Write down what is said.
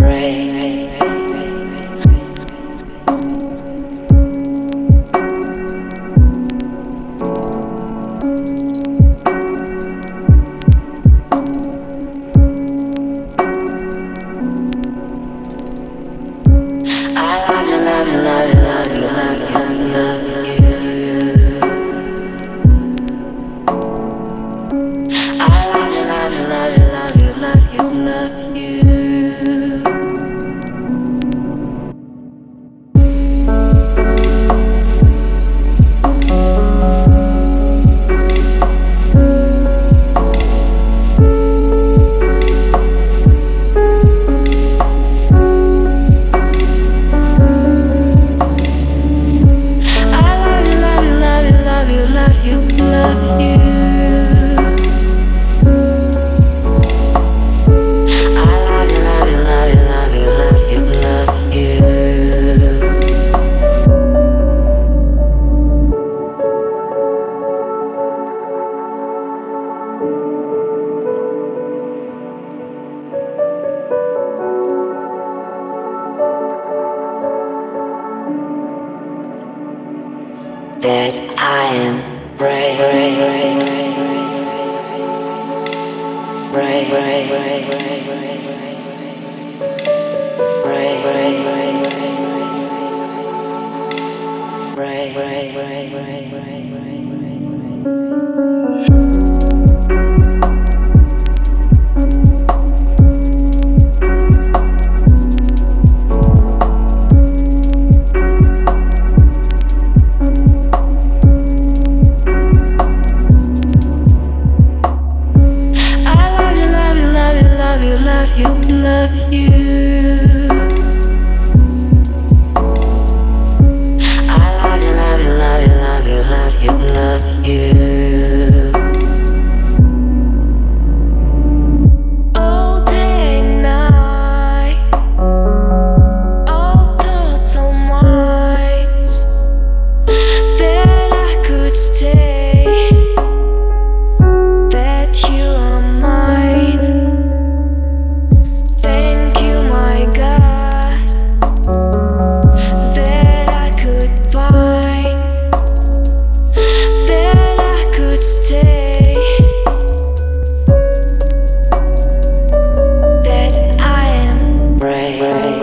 That I am brave, brave, brave, brave, brave, brave, brave, brave, brave, love you. I love you, love you, love you, love you, love you, love you. All day and night, all thoughts on minds that I could stay, that you are mine. Thank you, my God, that I could find, that I could stay, that I am brave.